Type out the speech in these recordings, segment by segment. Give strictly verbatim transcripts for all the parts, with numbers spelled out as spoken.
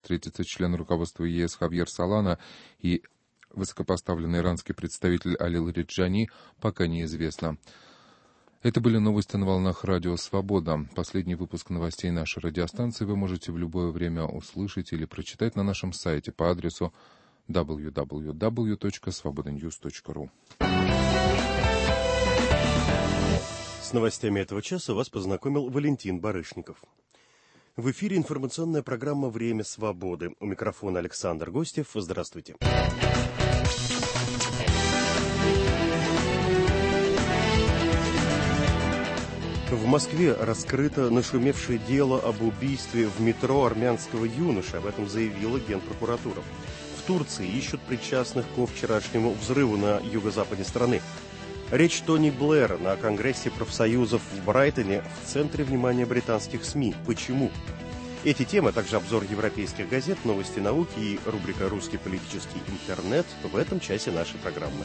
встретиться член руководства ЕС Хавьер Солана и высокопоставленный иранский представитель Али Лариджани, пока неизвестно. Это были новости на волнах Радио Свобода. Последний выпуск новостей нашей радиостанции вы можете в любое время услышать или прочитать на нашем сайте по адресу дабл ю дабл ю дабл ю точка свобода ньюс точка ру. С новостями этого часа вас познакомил Валентин Барышников. В эфире информационная программа «Время свободы». У микрофона Александр Гостев. Здравствуйте. В Москве раскрыто нашумевшее дело об убийстве в метро армянского юноши. Об этом заявила Генпрокуратура. В Турции ищут причастных ко вчерашнему взрыву на юго-западе страны. Речь Тони Блэра на Конгрессе профсоюзов в Брайтоне в центре внимания британских СМИ. Почему? Эти темы, а также обзор европейских газет, новости науки и рубрика «Русский политический интернет» в этом часе нашей программы.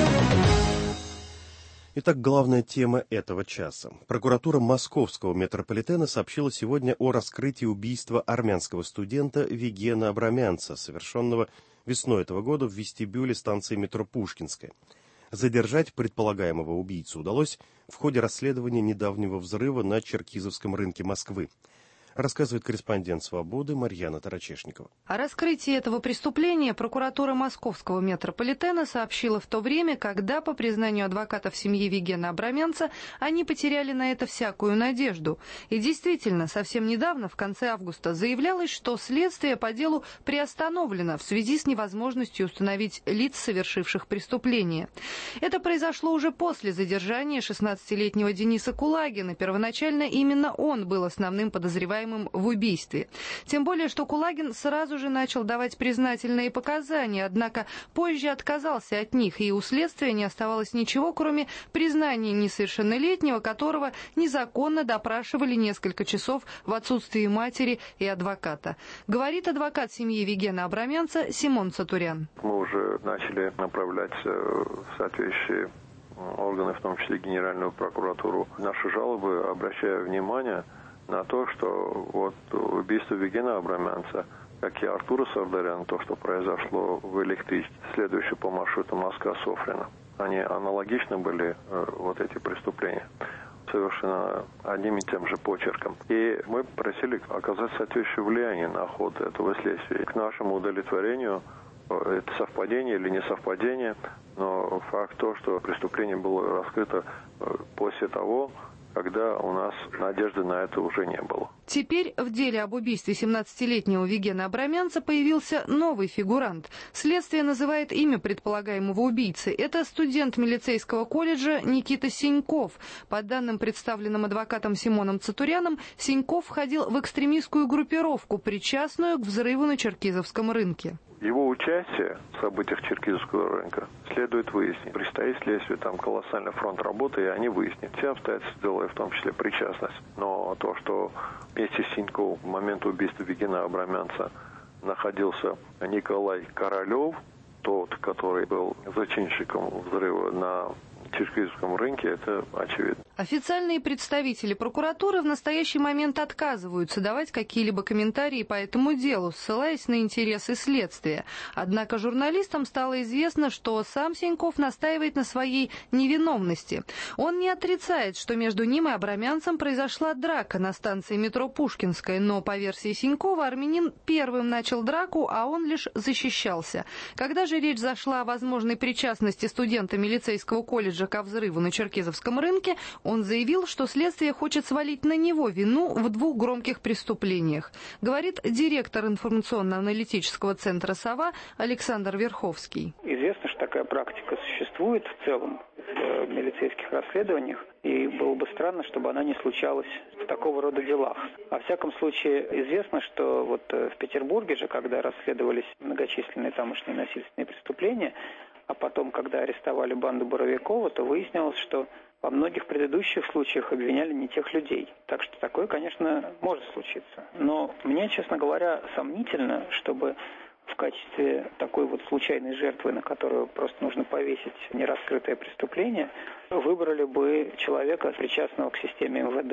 Итак, главная тема этого часа. Прокуратура Московского метрополитена сообщила сегодня о раскрытии убийства армянского студента Вигена Абрамянца, совершенного весной этого года в вестибюле станции метро Пушкинская. Задержать предполагаемого убийцу удалось в ходе расследования недавнего взрыва на Черкизовском рынке Москвы. Рассказывает корреспондент «Свободы» Марьяна Тарачешникова. О раскрытии этого преступления прокуратура Московского метрополитена сообщила в то время, когда, по признанию адвокатов семьи Вигена Абрамянца, они потеряли на это всякую надежду. И действительно, совсем недавно, в конце августа, заявлялось, что следствие по делу приостановлено в связи с невозможностью установить лиц, совершивших преступление. Это произошло уже после задержания шестнадцатилетнего Дениса Кулагина. Первоначально именно он был основным подозреваемым в убийстве. Тем более, что Кулагин сразу же начал давать признательные показания, однако позже отказался от них, и у следствия не оставалось ничего, кроме признания несовершеннолетнего, которого незаконно допрашивали несколько часов в отсутствии матери и адвоката. Говорит адвокат семьи Вигена Абрамянца Симон Цатурян. Мы уже начали направлять в соответствующие органы, в том числе Генеральную прокуратуру, наши жалобы, обращая внимание на то, что вот убийство Вигена Абрамянца, как и Артура Сардаряна, то, что произошло в электричке, следующее по маршруту Москва-Софрино, они аналогично были, вот эти преступления, совершенно одним и тем же почерком. И мы просили оказать соответствующее влияние на ход этого следствия. К нашему удовлетворению, это совпадение или не совпадение, но факт то, что преступление было раскрыто после того, когда у нас надежды на это уже не было. Теперь в деле об убийстве семнадцатилетнего Вигена Абрамянца появился новый фигурант. Следствие называет имя предполагаемого убийцы. Это студент милицейского колледжа Никита Синьков. По данным, представленным адвокатом Симоном Цатуряном, Синьков входил в экстремистскую группировку, причастную к взрыву на Черкизовском рынке. Его участие в событиях Черкизовского рынка следует выяснить. Предстоит следствию, там колоссальный фронт работы, и они выяснят все обстоятельства дела, и в том числе причастность. Но то, что вместе с Синьковым в момент убийства Вигена Абрамянца находился Николай Королев, тот, который был зачинщиком взрыва на Черкизовском рынке, это очевидно. Официальные представители прокуратуры в настоящий момент отказываются давать какие-либо комментарии по этому делу, ссылаясь на интересы следствия. Однако журналистам стало известно, что сам Синьков настаивает на своей невиновности. Он не отрицает, что между ним и абрамянцем произошла драка на станции метро Пушкинская, но, по версии Синькова, армянин первым начал драку, а он лишь защищался. Когда же речь зашла о возможной причастности студента милицейского колледжа ко взрыву на Черкизовском рынке, он заявил, что следствие хочет свалить на него вину в двух громких преступлениях, говорит директор информационно-аналитического центра «Сова» Александр Верховский. Известно, что такая практика существует в целом в милицейских расследованиях, и было бы странно, чтобы она не случалась в такого рода делах. Во всяком случае, известно, что вот в Петербурге же, когда расследовались многочисленные тамошние насильственные преступления, а потом, когда арестовали банду Боровикова, то выяснилось, что во многих предыдущих случаях обвиняли не тех людей. Так что такое, конечно, может случиться. Но мне, честно говоря, сомнительно, чтобы в качестве такой вот случайной жертвы, на которую просто нужно повесить нераскрытое преступление, выбрали бы человека, причастного к системе эм вэ дэ.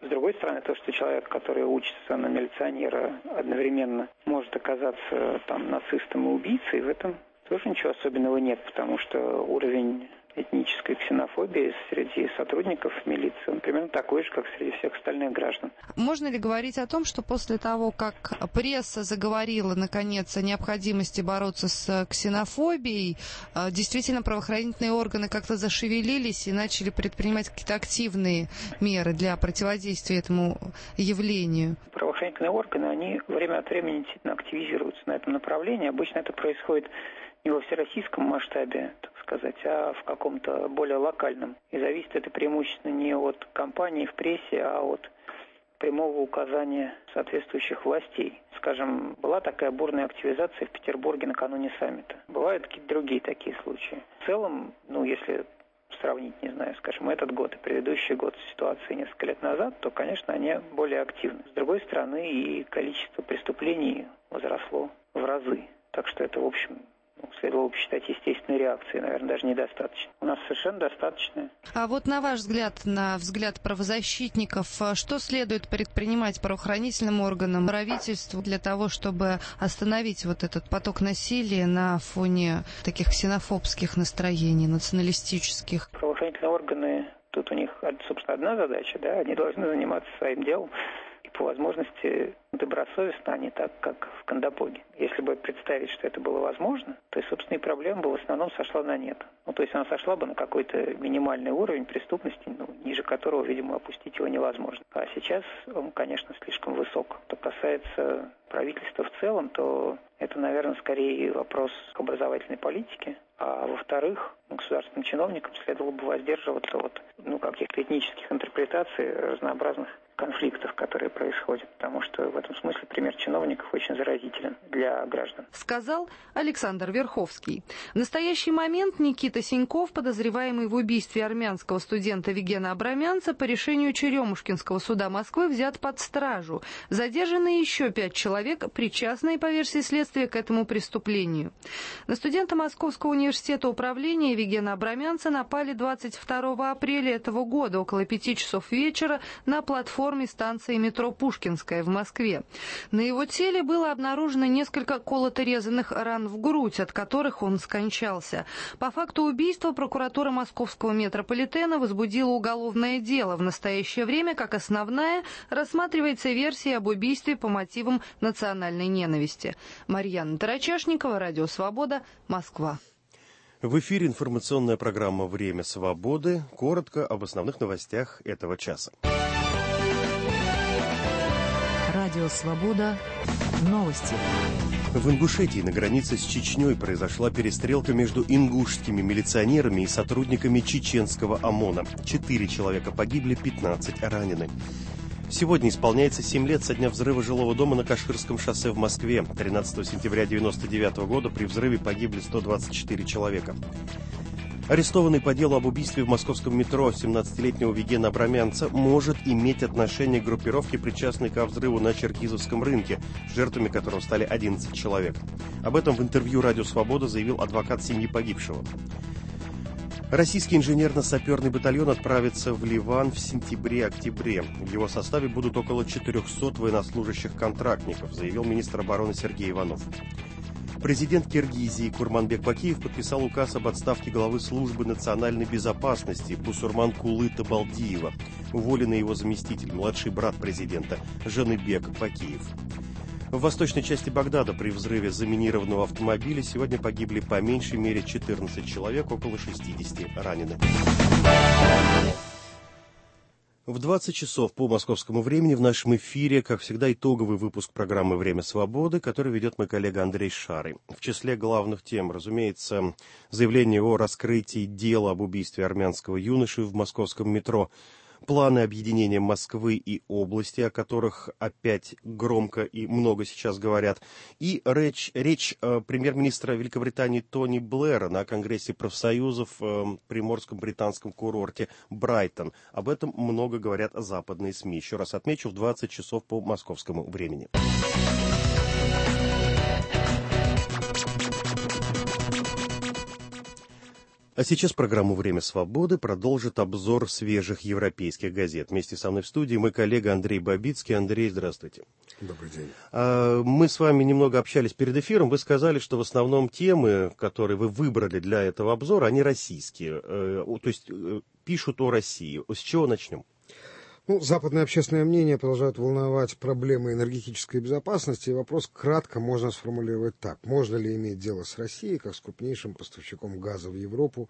С другой стороны, то, что человек, который учится на милиционера, одновременно может оказаться там нацистом и убийцей, в этом тоже ничего особенного нет, потому что уровень этнической ксенофобии среди сотрудников милиции, он примерно такой же, как среди всех остальных граждан. Можно ли говорить о том, что после того, как пресса заговорила, наконец, о необходимости бороться с ксенофобией, действительно правоохранительные органы как-то зашевелились и начали предпринимать какие-то активные меры для противодействия этому явлению? Правоохранительные органы, они время от времени действительно активизируются на этом направлении. Обычно это происходит не во всероссийском масштабе, так сказать, а в каком-то более локальном. И зависит это преимущественно не от кампании в прессе, а от прямого указания соответствующих властей. Скажем, была такая бурная активизация в Петербурге накануне саммита. Бывают какие-то другие такие случаи. В целом, ну, если сравнить, не знаю, скажем, этот год и предыдущий год с ситуацией несколько лет назад, то, конечно, они более активны. С другой стороны, и количество преступлений возросло в разы. Так что это, в общем, следовало бы считать естественной реакцией, наверное, даже недостаточно. У нас совершенно достаточно. А вот на ваш взгляд, на взгляд правозащитников, что следует предпринимать правоохранительным органам, правительству для того, чтобы остановить вот этот поток насилия на фоне таких ксенофобских настроений, националистических? Правоохранительные органы, тут у них, собственно, одна задача, да, они должны заниматься своим делом. По возможности добросовестно, а не так, как в Кандапоге. Если бы представить, что это было возможно, то, собственно, и проблема бы в основном сошла на нет. Ну, то есть она сошла бы на какой-то минимальный уровень преступности, ну, ниже которого, видимо, опустить его невозможно. А сейчас он, конечно, слишком высок. Что касается правительства в целом, то это, наверное, скорее вопрос к образовательной политике. А во-вторых, государственным чиновникам следовало бы воздерживаться от ну, каких-то этнических интерпретаций разнообразных конфликтов, которые происходят, потому что в этом смысле пример чиновников очень заразителен для граждан. Сказал Александр Верховский. В настоящий момент Никита Синьков, подозреваемый в убийстве армянского студента Вигена Абрамянца, по решению Черемушкинского суда Москвы взят под стражу. Задержаны еще пять человек, причастные, по версии следствия, к этому преступлению. На студента Московского университета управления Вигена Абрамянца напали двадцать второго апреля этого года около пяти часов вечера на платформе станции метро Пушкинская в Москве. На его теле было обнаружено несколько колото-резанных ран в грудь, от которых он скончался. По факту убийства прокуратура Московского метрополитена возбудила уголовное дело. В настоящее время, как основная, рассматривается версия об убийстве по мотивам национальной ненависти. Марьяна Тарачешникова, Радио Свобода, Москва. В эфире информационная программа «Время свободы». Коротко об основных новостях этого часа. Радио «Свобода». Новости. В Ингушетии на границе с Чечней произошла перестрелка между ингушскими милиционерами и сотрудниками чеченского ОМОНа. Четыре человека погибли, пятнадцать ранены. Сегодня исполняется семь лет со дня взрыва жилого дома на Каширском шоссе в Москве. тринадцатого сентября девяносто девятого года при взрыве погибли сто двадцать четыре человека. Арестованный по делу об убийстве в московском метро семнадцатилетнего Вигена Абрамянца может иметь отношение к группировке, причастной ко взрыву на Черкизовском рынке, жертвами которого стали одиннадцать человек. Об этом в интервью «Радио Свобода» заявил адвокат семьи погибшего. Российский инженерно-саперный батальон отправится в Ливан в сентябре-октябре. В его составе будут около четырехсот военнослужащих-контрактников, заявил министр обороны Сергей Иванов. Президент Киргизии Курманбек Бакиев подписал указ об отставке главы службы национальной безопасности Бусурман-Кулы Табалдиева. Уволенный его заместитель, младший брат президента Жаныбек Бакиев. В восточной части Багдада при взрыве заминированного автомобиля сегодня погибли по меньшей мере четырнадцать человек, около шестидесяти ранены. В двадцать часов по московскому времени в нашем эфире, как всегда, итоговый выпуск программы «Время свободы», который ведет мой коллега Андрей Шарый. В числе главных тем, разумеется, заявление о раскрытии дела об убийстве армянского юноши в московском метро, планы объединения Москвы и области, о которых опять громко и много сейчас говорят, и речь, речь э, премьер-министра Великобритании Тони Блэра на Конгрессе профсоюзов в э, приморском британском курорте Брайтон. Об этом много говорят западные СМИ. Еще раз отмечу, в двадцать часов по московскому времени. А сейчас программу «Время свободы» продолжит обзор свежих европейских газет. Вместе со мной в студии мой коллега Андрей Бабицкий. Андрей, здравствуйте. Добрый день. Мы с вами немного общались перед эфиром. Вы сказали, что в основном темы, которые вы выбрали для этого обзора, они российские. То есть пишут о России. С чего начнем? Ну, западное общественное мнение продолжает волновать проблемы энергетической безопасности. И вопрос кратко можно сформулировать так. Можно ли иметь дело с Россией, как с крупнейшим поставщиком газа в Европу?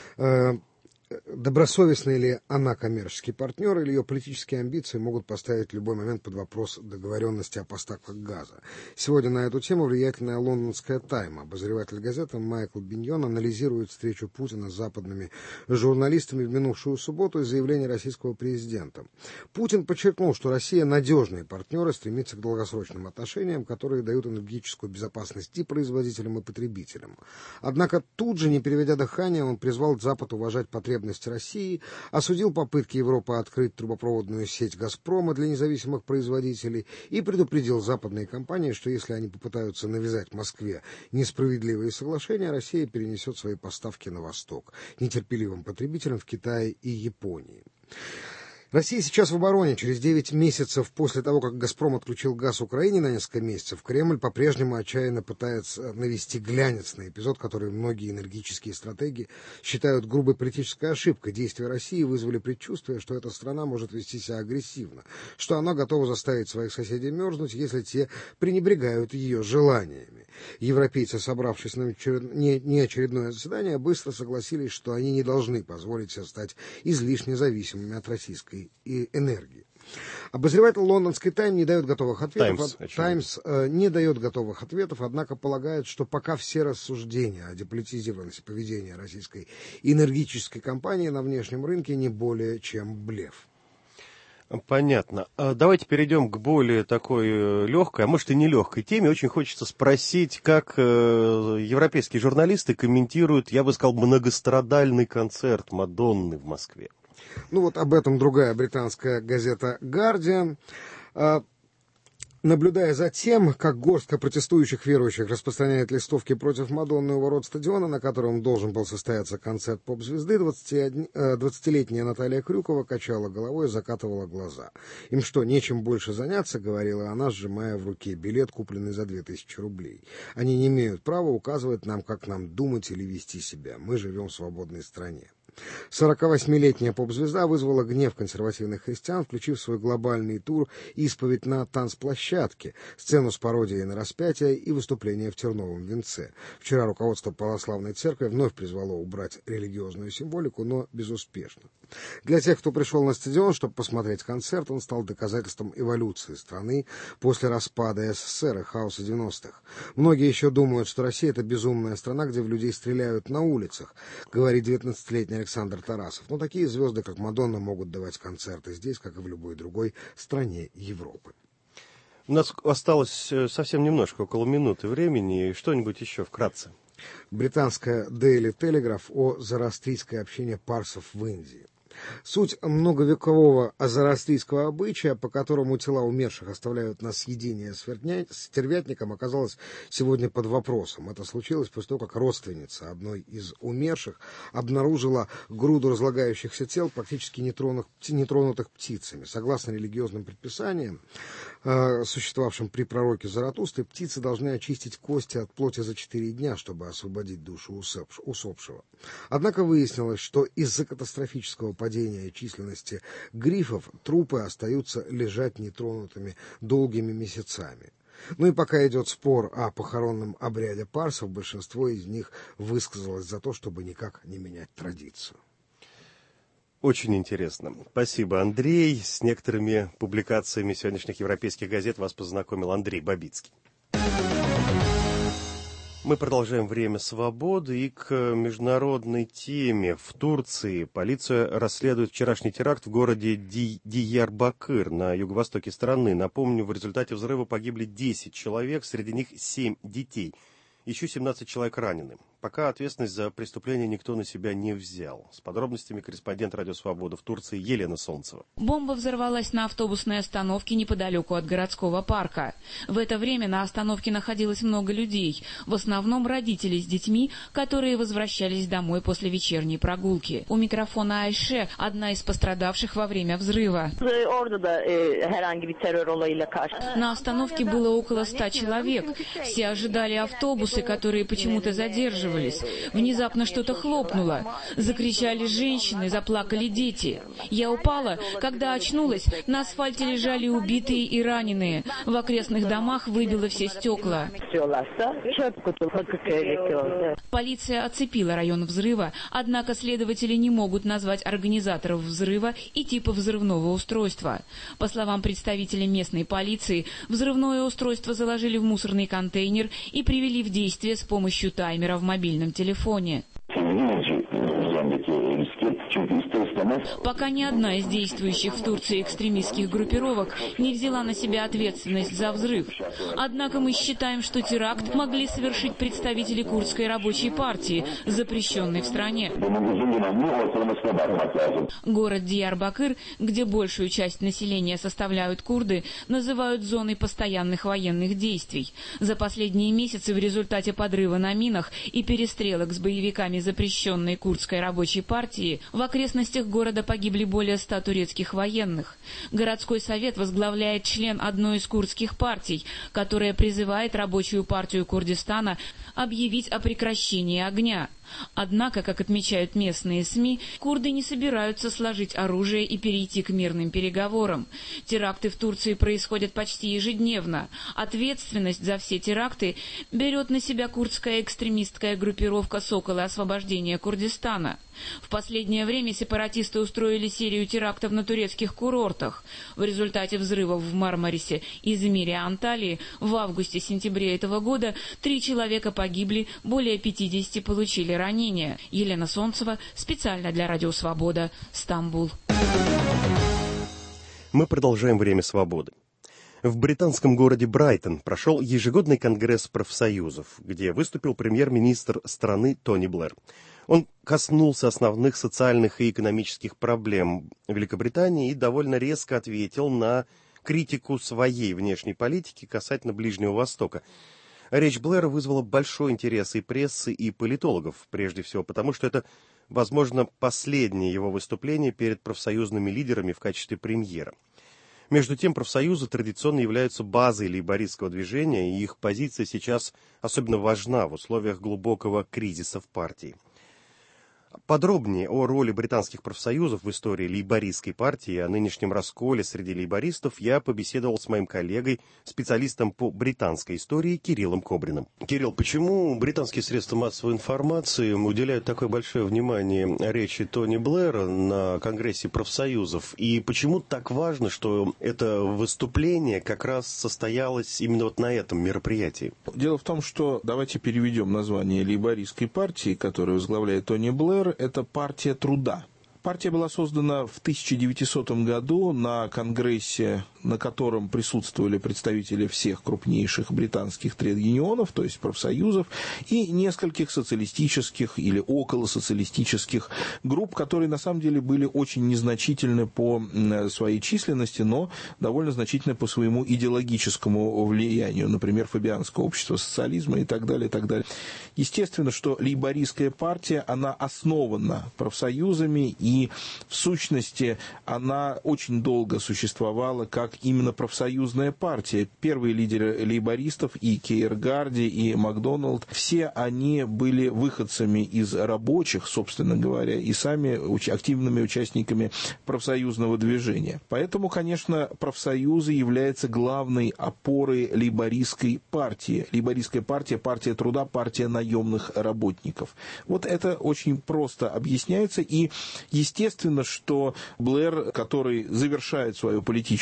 Добросовестна ли она коммерческий партнер, или ее политические амбиции могут поставить в любой момент под вопрос договоренности о поставках газа? Сегодня на эту тему влиятельная лондонская «Тайм». Обозреватель газеты Майкл Биньон анализирует встречу Путина с западными журналистами в минувшую субботу и заявление российского президента. Путин подчеркнул, что Россия надежный партнер и стремится к долгосрочным отношениям, которые дают энергетическую безопасность и производителям, и потребителям. Однако тут же, не переведя дыхание, он призвал Запад уважать потребности России, осудил попытки Европы открыть трубопроводную сеть «Газпрома» для независимых производителей и предупредил западные компании, что если они попытаются навязать Москве несправедливые соглашения, Россия перенесет свои поставки на восток, нетерпеливым потребителям в Китае и Японии. Россия сейчас в обороне. Через девять месяцев после того, как «Газпром» отключил газ Украине на несколько месяцев, Кремль по-прежнему отчаянно пытается навести глянец на эпизод, который многие энергетические стратеги считают грубой политической ошибкой. Действия России вызвали предчувствие, что эта страна может вести себя агрессивно, что она готова заставить своих соседей мерзнуть, если те пренебрегают ее желаниями. Европейцы, собравшись на неочередное заседание, быстро согласились, что они не должны позволить себе стать излишне зависимыми от российской и энергии. Обозреватель лондонской «Тайм» не дает готовых ответов. Таймс, Таймс э, не дает готовых ответов, однако полагает, что пока все рассуждения о деполитизированности поведения российской энергетической компании на внешнем рынке не более чем блеф. Понятно. Давайте перейдем к более такой легкой, а может и не легкой теме. Очень хочется спросить, как европейские журналисты комментируют, я бы сказал, многострадальный концерт Мадонны в Москве. Ну вот об этом другая британская газета «Гардиан». Наблюдая за тем, как горстка протестующих верующих распространяет листовки против Мадонны у ворот стадиона, на котором должен был состояться концерт поп-звезды, двадцатилетняя Наталья Крюкова качала головой и закатывала глаза. «Им что, нечем больше заняться?» — говорила она, сжимая в руке билет, купленный за две тысячи рублей. «Они не имеют права указывать нам, как нам думать или вести себя. Мы живем в свободной стране». сорокавосьмилетняя поп-звезда вызвала гнев консервативных христиан, включив в свой глобальный тур исповедь на танцплощадке, сцену с пародией на распятие и выступление в терновом венце. Вчера руководство православной церкви вновь призвало убрать религиозную символику, но безуспешно. Для тех, кто пришел на стадион, чтобы посмотреть концерт, он стал доказательством эволюции страны после распада СССР и хаоса девяностых. Многие еще думают, что Россия — это безумная страна, где в людей стреляют на улицах, говорит девятнадцатилетний Александр Тарасов. Но такие звезды, как Мадонна, могут давать концерты здесь, как и в любой другой стране Европы. У нас осталось совсем немножко, около минуты времени. Что-нибудь еще вкратце? Британская Daily Telegraph о зороастрийской общине парсов в Индии. Суть многовекового зороастрийского обычая, по которому тела умерших оставляют на съедение стервятникам, оказалась сегодня под вопросом. Это случилось после того, как родственница одной из умерших обнаружила груду разлагающихся тел, практически нетронутых, нетронутых птицами. Согласно религиозным предписаниям, э, существовавшим при пророке Заратустре, птицы должны очистить кости от плоти за четыре дня, чтобы освободить душу усопшего. Однако выяснилось, что из-за катастрофического падения численности грифов трупы остаются лежать нетронутыми долгими месяцами. Ну и пока идет спор о похоронном обряде парсов, большинство из них высказалось за то, чтобы никак не менять традицию. Очень интересно. Спасибо, Андрей. С некоторыми публикациями сегодняшних европейских газет вас познакомил Андрей Бабицкий. Мы продолжаем «Время свободы» и к международной теме. В Турции полиция расследует вчерашний теракт в городе Ди- Диярбакыр на юго-востоке страны. Напомню, в результате взрыва погибли десять человек, среди них семь детей. Еще семнадцать человек ранены. пока ответственность за преступление никто на себя не взял. С подробностями корреспондент «Радио Свобода» в Турции Елена Солнцева. Бомба взорвалась на автобусной остановке неподалеку от городского парка. В это время на остановке находилось много людей, в основном родители с детьми, которые возвращались домой после вечерней прогулки. У микрофона Айше, одна из пострадавших во время взрыва. На остановке было около ста человек. Все ожидали автобусы, которые почему-то задерживались. Внезапно что-то хлопнуло. Закричали женщины, заплакали дети. Я упала. Когда очнулась, на асфальте лежали убитые и раненые. В окрестных домах выбило все стекла. Полиция оцепила район взрыва, однако следователи не могут назвать организаторов взрыва и типа взрывного устройства. По словам представителей местной полиции, взрывное устройство заложили в мусорный контейнер и привели в действие с помощью таймера в мобильном телефоне. Пока ни одна из действующих в Турции экстремистских группировок не взяла на себя ответственность за взрыв. Однако мы считаем, что теракт могли совершить представители курдской рабочей партии, запрещенной в стране. Город Диярбакыр, где большую часть населения составляют курды, называют зоной постоянных военных действий. За последние месяцы в результате подрыва на минах и перестрелок с боевиками запрещенной курдской рабочей партии в окрестностях города погибли более ста турецких военных. Городской совет возглавляет член одной из курдских партий, которая призывает рабочую партию Курдистана объявить о прекращении огня. Однако, как отмечают местные СМИ, курды не собираются сложить оружие и перейти к мирным переговорам. Теракты в Турции происходят почти ежедневно. Ответственность за все теракты берет на себя курдская экстремистская группировка «Соколы освобождения Курдистана». В последнее время сепаратисты устроили серию терактов на турецких курортах. В результате взрывов в Мармарисе, Измире и Анталии в августе-сентябре этого года три человека погибли, более пятидесяти получили ранения. Елена Солнцева, специально для Радио Свобода, Стамбул. Мы продолжаем «Время свободы». В британском городе Брайтон прошел ежегодный конгресс профсоюзов, где выступил премьер-министр страны Тони Блэр. Он коснулся основных социальных и экономических проблем Великобритании и довольно резко ответил на критику своей внешней политики касательно Ближнего Востока. Речь Блэра вызвала большой интерес и прессы, и политологов, прежде всего потому, что это, возможно, последнее его выступление перед профсоюзными лидерами в качестве премьера. Между тем, профсоюзы традиционно являются базой лейбористского движения, и их позиция сейчас особенно важна в условиях глубокого кризиса в партии. Подробнее о роли британских профсоюзов в истории лейбористской партии и о нынешнем расколе среди лейбористов я побеседовал с моим коллегой, специалистом по британской истории Кириллом Кобриным. Кирилл, почему британские средства массовой информации уделяют такое большое внимание речи Тони Блэра на Конгрессе профсоюзов? И почему так важно, что это выступление как раз состоялось именно вот на этом мероприятии? Дело в том, что давайте переведем название лейбористской партии, которую возглавляет Тони Блэр. Это партия труда. Партия была создана в тысяча девятисотом году на конгрессе, на котором присутствовали представители всех крупнейших британских тред-юнионов, то есть профсоюзов, и нескольких социалистических или околосоциалистических групп, которые на самом деле были очень незначительны по своей численности, но довольно значительны по своему идеологическому влиянию, например, Фабианское общество социализма и так далее, и так далее. Естественно, что лейбористская партия, она основана профсоюзами, и И, в сущности, она очень долго существовала как именно профсоюзная партия. Первые лидеры лейбористов, и Кейр Гарди, и Макдоналд, все они были выходцами из рабочих, собственно говоря, и сами уч- активными участниками профсоюзного движения. Поэтому, конечно, профсоюзы являются главной опорой лейбористской партии. Лейбористская партия, партия труда, партия наемных работников. Вот это очень просто объясняется, и естественно, что Блэр, который завершает свою политическую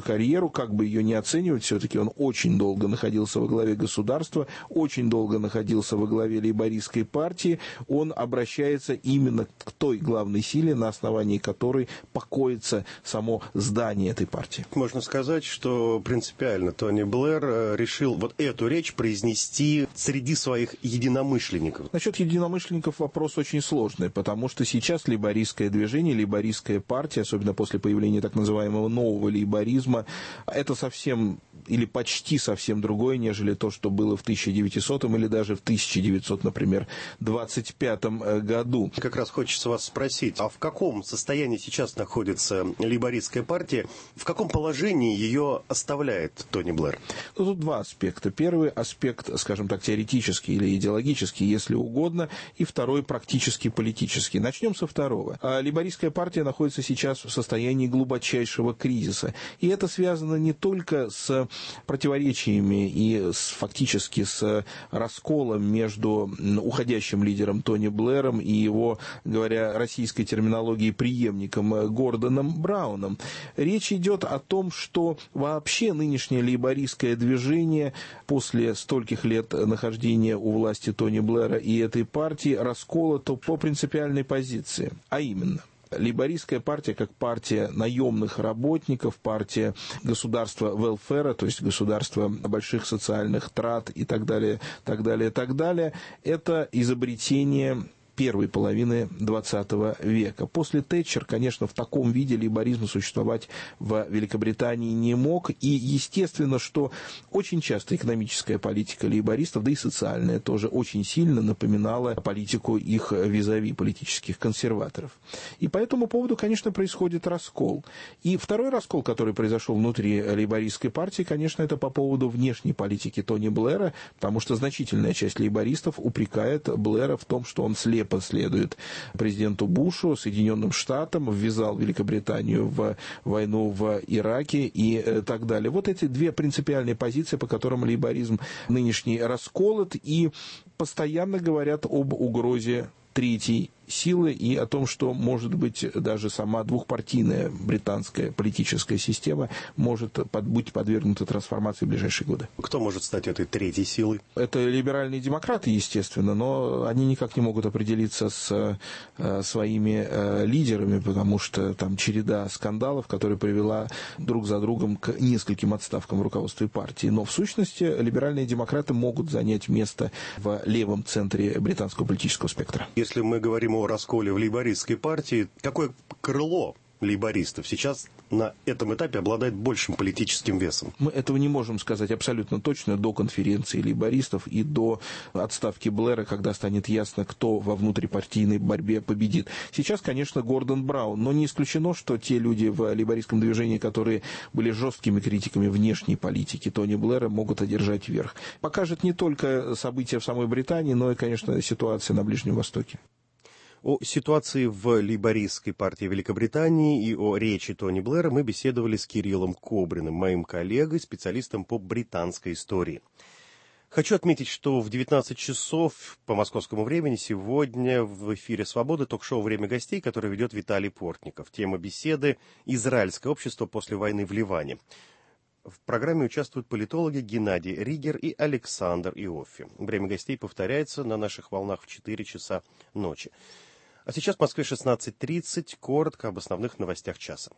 карьеру, как бы ее не оценивать, все-таки он очень долго находился во главе государства, очень долго находился во главе лейбористской партии, он обращается именно к той главной силе, на основании которой покоится само здание этой партии. Можно сказать, что принципиально Тони Блэр решил вот эту речь произнести среди своих единомышленников. Насчет единомышленников вопрос очень сложный, потому что сейчас лейбористское движение, лейбористская партия, особенно после появления так называемого нового лейборизма, это совсем или почти совсем другое, нежели то, что было в тысяча девятисотом или даже в тысяча девятьсот, например, двадцать пятом году. Как раз хочется вас спросить, а в каком состоянии сейчас находится лейбористская партия, в каком положении ее оставляет Тони Блэр? Ну, тут два аспекта. Первый аспект, скажем так, теоретический или идеологический, если угодно, и второй практически политический. Начнем со второго. Лейбористская партия находится сейчас в состоянии глубочайшего кризиса. И это связано не только с противоречиями и с, фактически с расколом между уходящим лидером Тони Блэром и его, говоря российской терминологией, преемником Гордоном Брауном. Речь идет о том, что вообще нынешнее лейбористское движение после стольких лет нахождения у власти Тони Блэра и этой партии расколото по принципиальной позиции, а именно лейбористская партия как партия наемных работников, партия государства велфера, то есть государства больших социальных трат и так далее, так далее, так далее, это изобретение первой половины двадцатого века. После Тэтчер, конечно, в таком виде лейборизм существовать в Великобритании не мог. И естественно, что очень часто экономическая политика лейбористов, да и социальная тоже, очень сильно напоминала политику их визави, политических консерваторов. И по этому поводу, конечно, происходит раскол. И второй раскол, который произошел внутри лейбористской партии, конечно, это по поводу внешней политики Тони Блэра, потому что значительная часть лейбористов упрекает Блэра в том, что он слеп последует президенту Бушу, Соединенным Штатам, ввязал Великобританию в войну в Ираке и так далее. Вот эти две принципиальные позиции, по которым лейборизм нынешний расколот, и постоянно говорят об угрозе третьей силы и о том, что, может быть, даже сама двухпартийная британская политическая система может под, быть подвергнута трансформации в ближайшие годы. Кто может стать этой третьей силой? Это либеральные демократы, естественно, но они никак не могут определиться с э, своими э, лидерами, потому что там череда скандалов, которая привела друг за другом к нескольким отставкам в руководстве партии. Но в сущности либеральные демократы могут занять место в левом центре британского политического спектра. Если мы говорим о расколе в лейбористской партии, какое крыло лейбористов сейчас на этом этапе обладает большим политическим весом? Мы этого не можем сказать абсолютно точно до конференции лейбористов и до отставки Блэра, когда станет ясно, кто во внутрипартийной борьбе победит. Сейчас, конечно, Гордон Браун, но не исключено, что те люди в лейбористском движении, которые были жесткими критиками внешней политики Тони Блэра, могут одержать верх. Покажет не только события в самой Британии, но и, конечно, ситуация на Ближнем Востоке. О ситуации в лейбористской партии Великобритании и о речи Тони Блэра мы беседовали с Кириллом Кобриным, моим коллегой, специалистом по британской истории. Хочу отметить, что в девятнадцать часов по московскому времени сегодня в эфире «Свободы» ток-шоу «Время гостей», которое ведет Виталий Портников. Тема беседы «Израильское общество после войны в Ливане». В программе участвуют политологи Геннадий Ригер и Александр Иоффи. Время гостей повторяется на наших волнах в четыре часа ночи. А сейчас в Москве шестнадцать тридцать. Коротко об основных новостях часа.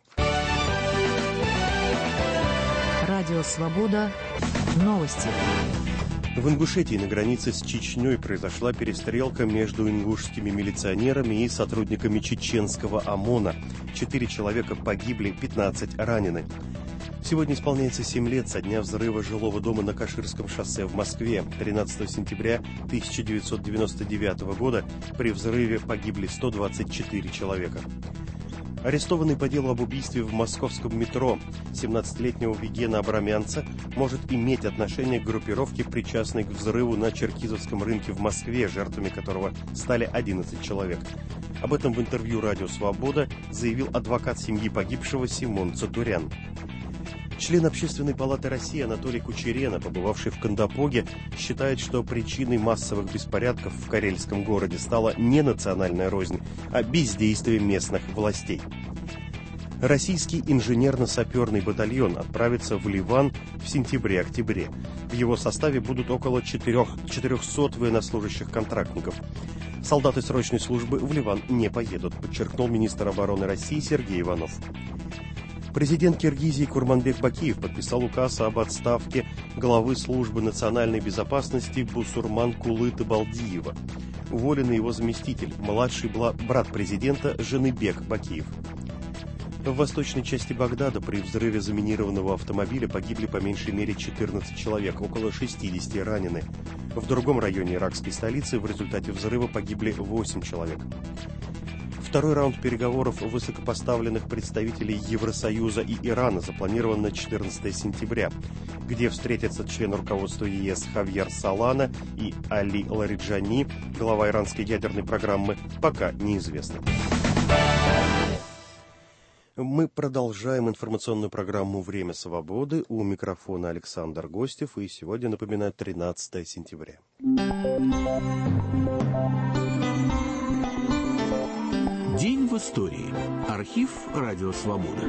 Радио «Свобода». Новости. В Ингушетии на границе с Чечней произошла перестрелка между ингушскими милиционерами и сотрудниками чеченского ОМОНа. Четыре человека погибли, пятнадцать ранены. Сегодня исполняется семь лет со дня взрыва жилого дома на Каширском шоссе в Москве. тринадцатого сентября тысяча девятьсот девяносто девятого года при взрыве погибли сто двадцать четыре человека. Арестованный по делу об убийстве в московском метро семнадцатилетнего Вигена Абрамянца может иметь отношение к группировке, причастной к взрыву на Черкизовском рынке в Москве, жертвами которого стали одиннадцать человек. Об этом в интервью «Радио Свобода» заявил адвокат семьи погибшего Симон Цатурян. Член Общественной палаты России Анатолий Кучерена, побывавший в Кандапоге, считает, что причиной массовых беспорядков в карельском городе стала не национальная рознь, а бездействие местных властей. Российский инженерно-саперный батальон отправится в Ливан в сентябре-октябре. В его составе будут около четырехсот военнослужащих-контрактников. Солдаты срочной службы в Ливан не поедут, подчеркнул министр обороны России Сергей Иванов. Президент Киргизии Курманбек Бакиев подписал указ об отставке главы службы национальной безопасности Бусурман Кулыты-Балдиева. Уволен его заместитель, младший брат президента Женыбек Бакиев. В восточной части Багдада при взрыве заминированного автомобиля погибли по меньшей мере четырнадцать человек, около шестидесяти ранены. В другом районе иракской столицы в результате взрыва погибли восемь человек. Второй раунд переговоров высокопоставленных представителей Евросоюза и Ирана запланирован на четырнадцатое сентября, где встретятся член руководства ЕС Хавьер Солана и Али Лариджани, глава иранской ядерной программы, пока неизвестно. Мы продолжаем информационную программу «Время свободы». У микрофона Александр Гостев, и сегодня, напоминаю, тринадцатое сентября. День в истории. Архив «Радио Свобода».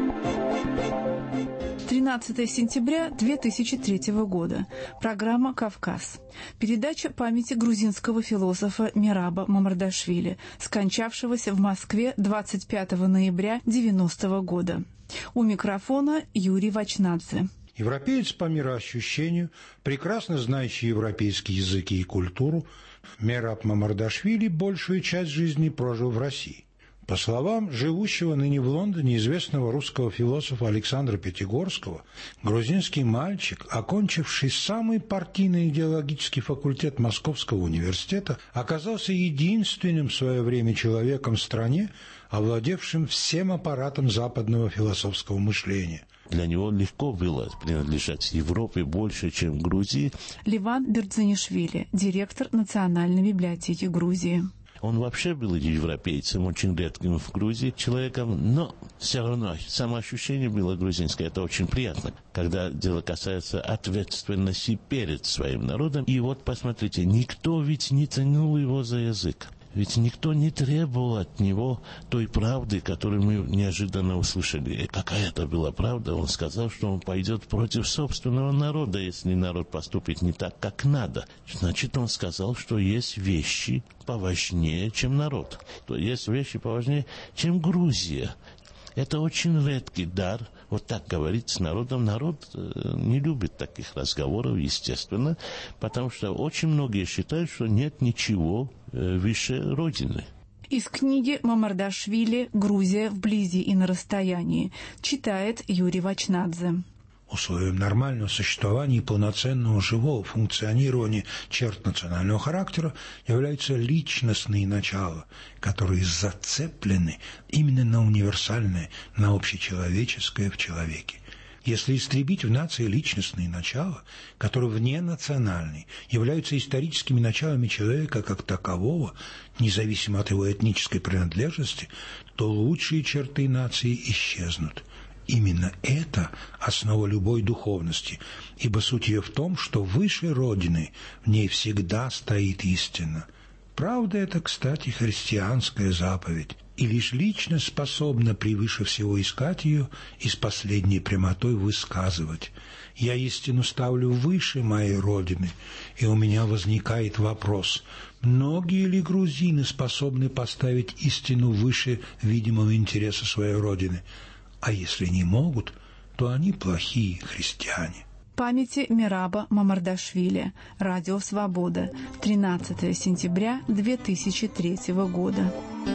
тринадцатое сентября две тысячи третьего года. Программа «Кавказ». Передача памяти грузинского философа Мераба Мамардашвили, скончавшегося в Москве двадцать пятого ноября девяностого года. У микрофона Юрий Вачнадзе. Европеец по мироощущению, прекрасно знающий европейские языки и культуру, Мераб Мамардашвили большую часть жизни прожил в России. По словам живущего ныне в Лондоне известного русского философа Александра Пятигорского, грузинский мальчик, окончивший самый партийный идеологический факультет Московского университета, оказался единственным в свое время человеком в стране, овладевшим всем аппаратом западного философского мышления. Для него легко было принадлежать Европе больше, чем Грузии. Ливан Бердзанишвили, директор Национальной библиотеки Грузии. Он вообще был европейцем, очень редким в Грузии человеком, но все равно самоощущение было грузинское. Это очень приятно, когда дело касается ответственности перед своим народом. И вот посмотрите, никто ведь не тянул его за язык. Ведь никто не требовал от него той правды, которую мы неожиданно услышали. Какая это была правда? Он сказал, что он пойдет против собственного народа, если народ поступит не так, как надо. Значит, он сказал, что есть вещи поважнее, чем народ. То есть вещи поважнее, чем Грузия. Это очень редкий дар. Вот так говорить с народом. Народ не любит таких разговоров, естественно, потому что очень многие считают, что нет ничего выше Родины. Из книги Мамардашвили «Грузия вблизи и на расстоянии» читает Юрий Вачнадзе. Условием нормального существования и полноценного живого функционирования черт национального характера являются личностные начала, которые зацеплены именно на универсальное, на общечеловеческое в человеке. Если истребить в нации личностные начала, которые вне национальные, являются историческими началами человека как такового, независимо от его этнической принадлежности, то лучшие черты нации исчезнут. Именно это основа любой духовности, ибо суть ее в том, что выше Родины в ней всегда стоит истина. Правда это, кстати, христианская заповедь, и лишь личность способна превыше всего искать ее и с последней прямотой высказывать. Я истину ставлю выше моей Родины, и у меня возникает вопрос, многие ли грузины способны поставить истину выше видимого интереса своей Родины? А если не могут, то они плохие христиане. Памяти Мераба Мамардашвили. Радио «Свобода». тринадцатое сентября две тысячи третьего года.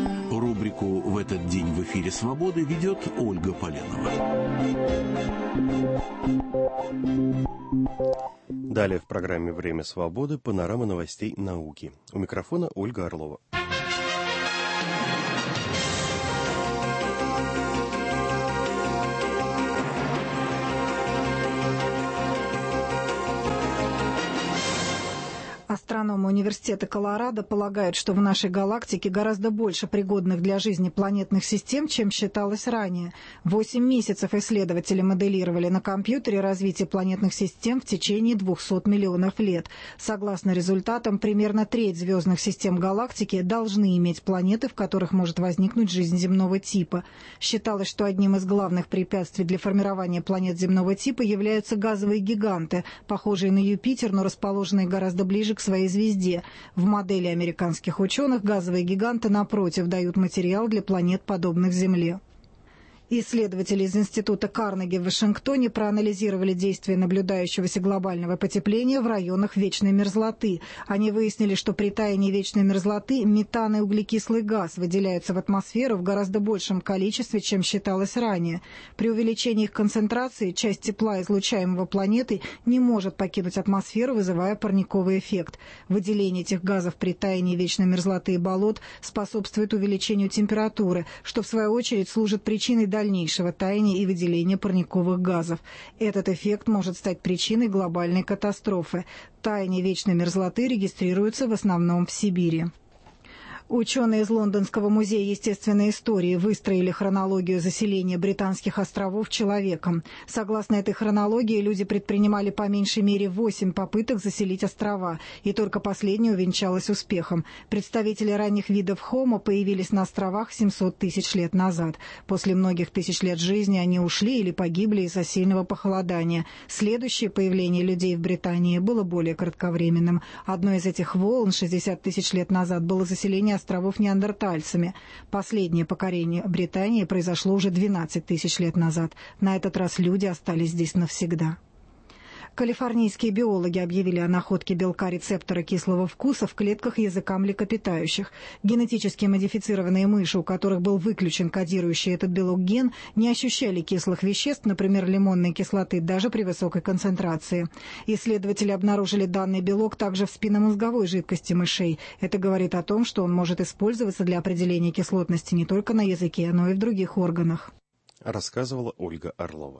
Рубрику «В этот день в эфире Свободы» ведет Ольга Поленова. Далее в программе «Время свободы» панорама новостей науки. У микрофона Ольга Орлова. Астрономы Университета Колорадо полагают, что в нашей галактике гораздо больше пригодных для жизни планетных систем, чем считалось ранее. Восемь месяцев исследователи моделировали на компьютере развитие планетных систем в течение двухсот миллионов лет. Согласно результатам, примерно треть звездных систем галактики должны иметь планеты, в которых может возникнуть жизнь земного типа. Считалось, что одним из главных препятствий для формирования планет земного типа являются газовые гиганты, похожие на Юпитер, но расположенные гораздо ближе к своей звезде. В модели американских ученых газовые гиганты, напротив, дают материал для планет, подобных Земле. Исследователи из Института Карнеги в Вашингтоне проанализировали действие наблюдающегося глобального потепления в районах вечной мерзлоты. Они выяснили, что при таянии вечной мерзлоты метан и углекислый газ выделяются в атмосферу в гораздо большем количестве, чем считалось ранее. При увеличении их концентрации часть тепла, излучаемого планетой, не может покинуть атмосферу, вызывая парниковый эффект. Выделение этих газов при таянии вечной мерзлоты и болот способствует увеличению температуры, что в свою очередь служит причиной дальнейшего таяния и выделения парниковых газов. Этот эффект может стать причиной глобальной катастрофы. Таяние вечной мерзлоты регистрируется в основном в Сибири. Ученые из Лондонского музея естественной истории выстроили хронологию заселения британских островов человеком. Согласно этой хронологии, люди предпринимали по меньшей мере восемь попыток заселить острова, и только последняя увенчалась успехом. Представители ранних видов Homo появились на островах семьсот тысяч лет назад. После многих тысяч лет жизни они ушли или погибли из-за сильного похолодания. Следующее появление людей в Британии было более кратковременным. Одной из этих волн шестьдесят тысяч лет назад было заселение островов неандертальцами. Последнее покорение Британии произошло уже двенадцать тысяч лет назад. На этот раз люди остались здесь навсегда. Калифорнийские биологи объявили о находке белка рецептора кислого вкуса в клетках языка млекопитающих. Генетически модифицированные мыши, у которых был выключен кодирующий этот белок ген, не ощущали кислых веществ, например, лимонной кислоты, даже при высокой концентрации. Исследователи обнаружили данный белок также в спинномозговой жидкости мышей. Это говорит о том, что он может использоваться для определения кислотности не только на языке, но и в других органах. Рассказывала Ольга Орлова.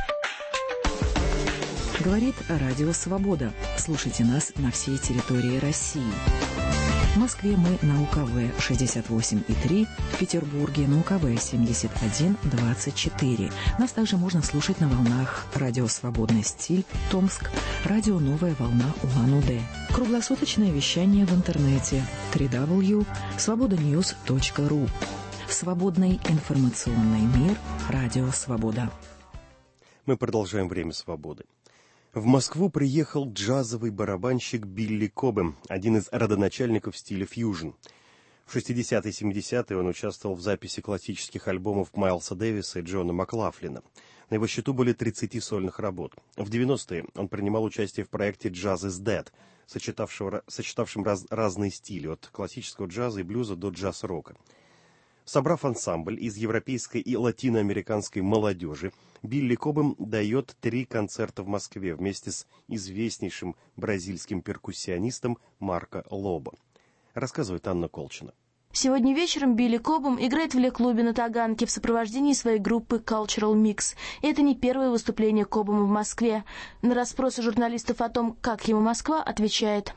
Говорит Радио Свобода. Слушайте нас на всей территории России. В Москве мы на УКВ шестьдесят восемь и три, в Петербурге на УКВ семьдесят один двадцать четыре. Нас также можно слушать на волнах Радио Свободный стиль, Томск, Радио Новая волна Улан-Удэ. Круглосуточное вещание в интернете дабл ю дабл ю дабл ю точка свобода ньюс точка ру. Свободный информационный мир. Радио Свобода. Мы продолжаем «Время свободы». В Москву приехал джазовый барабанщик Билли Кобэм, один из родоначальников стиля фьюжн. В шестидесятые и семидесятые он участвовал в записи классических альбомов Майлса Дэвиса и Джона Маклафлина. На его счету были тридцать сольных работ. В девяностые он принимал участие в проекте «Jazz is Dead», сочетавшем раз, разные стили, от классического джаза и блюза до джаз-рока. Собрав ансамбль из европейской и латиноамериканской молодежи, Билли Кобэм дает три концерта в Москве вместе с известнейшим бразильским перкуссионистом Марко Лобо. Рассказывает Анна Колчина. Сегодня вечером Билли Кобэм играет в Ле-клубе на Таганке в сопровождении своей группы Cultural Mix. И это не первое выступление Кобэма в Москве. На расспросы журналистов о том, как ему Москва, отвечает: